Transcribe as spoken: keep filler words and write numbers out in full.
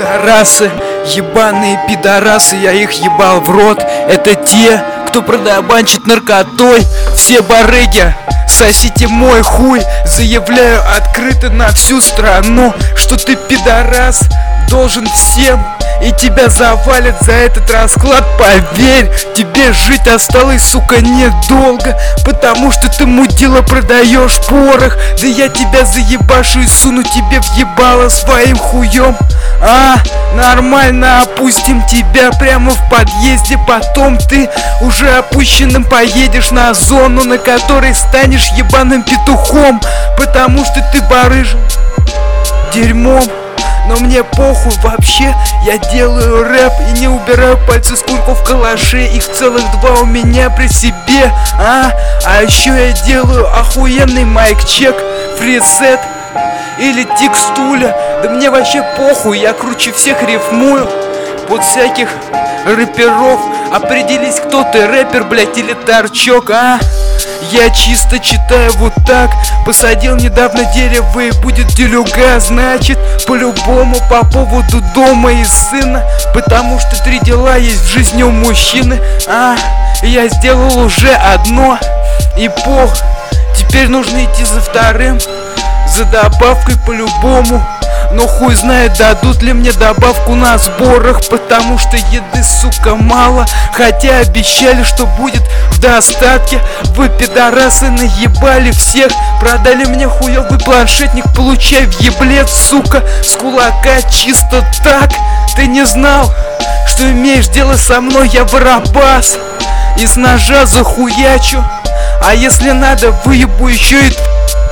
Пидорасы, ебаные пидорасы, я их ебал в рот. Это те, кто продабанчит наркотой. Все барыги, сосите мой хуй. Заявляю открыто на всю страну, что ты пидорас, должен всем. И тебя завалят за этот расклад, поверь. Тебе жить осталось, сука, недолго, потому что ты, мудила, продаешь порох. Да я тебя заебашу и суну тебе в ебало своим хуем. А, нормально, опустим тебя прямо в подъезде. Потом ты уже опущенным поедешь на зону, на которой станешь ебаным петухом, потому что ты барыжил дерьмом. Но мне похуй вообще, я делаю рэп и не убираю пальцы с кульков в калаше. Их целых два у меня при себе. А, а еще я делаю охуенный майк-чек, фрисет или текстуля. Да мне вообще похуй, я круче всех рифмую под всяких рэперов. Определись, кто ты, рэпер, блять, или торчок, а? Я чисто читаю вот так. Посадил недавно дерево и будет делюга. Значит, по-любому по поводу дома и сына, потому что три дела есть в жизни у мужчины. А, я сделал уже одно, и пох. Теперь нужно идти за вторым, за добавкой по-любому. Но хуй знает, дадут ли мне добавку на сборах, потому что еды, сука, мало. Хотя обещали, что будет в достатке. Вы, пидорасы, наебали всех. Продали мне хуёвый планшетник, получай в еблет, сука, с кулака чисто так. Ты не знал, что имеешь дело со мной, я воробас. И с ножа захуячу, а если надо, выебу еще и